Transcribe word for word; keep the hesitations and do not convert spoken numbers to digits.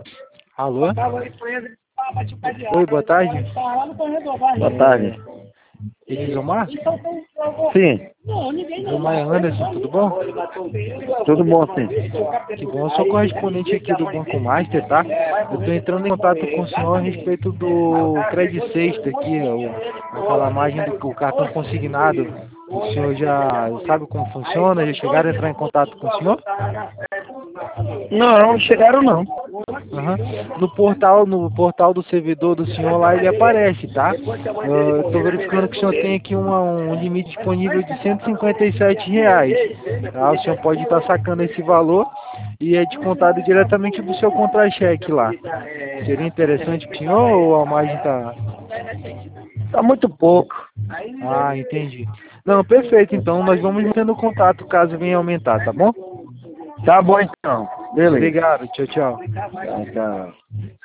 Alô? Oi, boa tarde. Boa tarde. Elisomar? Sim, Elisomar é Anderson, tudo bom? tudo bom, sim. Que bom, eu sou correspondente aqui do Banco Master, tá? Eu estou entrando em contato com o senhor a respeito do Credit Sexta aqui, o, aquela margem do o cartão consignado. O senhor já sabe como funciona? Já chegaram a entrar em contato com o senhor? Não, não chegaram não. Uhum. No portal, no portal do servidor do senhor lá ele aparece, tá? Eu estou verificando que o senhor tem aqui uma, um limite disponível de cento e cinquenta e sete reais. Tá? O senhor pode estar sacando esse valor e é descontado diretamente do seu contra-cheque lá. Seria interessante para o senhor ou a margem está... Tá muito pouco. Ah, entendi. Não, perfeito. Então nós vamos mantendo contato caso venha aumentar, tá bom? Tá bom então. Beleza. Obrigado. Tchau, tchau. Tá, tchau.